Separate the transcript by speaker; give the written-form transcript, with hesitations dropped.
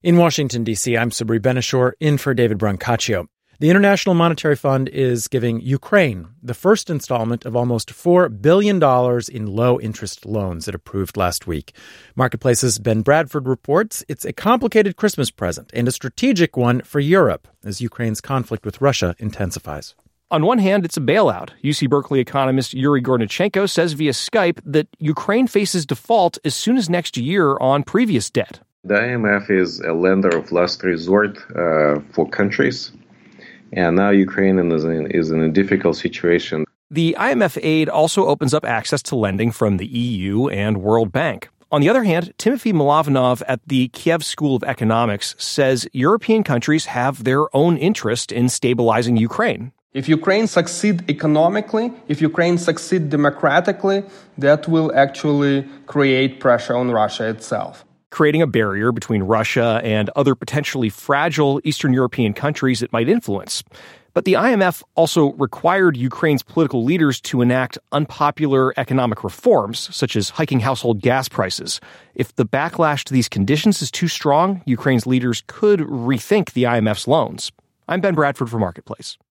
Speaker 1: In Washington, D.C., I'm Sabri Benishore, in for David Brancaccio. The International Monetary Fund is giving Ukraine the first installment of almost $4 billion in low-interest loans it approved last week. Marketplace's Ben Bradford reports it's a complicated Christmas present and a strategic one for Europe as Ukraine's conflict with Russia intensifies.
Speaker 2: On one hand, it's a bailout. UC Berkeley economist Yuri Gornichenko says via Skype that Ukraine faces default as soon as next year on previous debt.
Speaker 3: The IMF is a lender of last resort for countries, and now Ukraine is in a difficult situation.
Speaker 2: The IMF aid also opens up access to lending from the EU and World Bank. On the other hand, Timothy Milovanov at the Kiev School of Economics says European countries have their own interest in stabilizing Ukraine.
Speaker 4: If Ukraine succeed economically, if Ukraine succeed democratically, that will actually create pressure on Russia itself,
Speaker 2: creating a barrier between Russia and other potentially fragile Eastern European countries it might influence. But the IMF also required Ukraine's political leaders to enact unpopular economic reforms, such as hiking household gas prices. If the backlash to these conditions is too strong, Ukraine's leaders could rethink the IMF's loans. I'm Ben Bradford for Marketplace.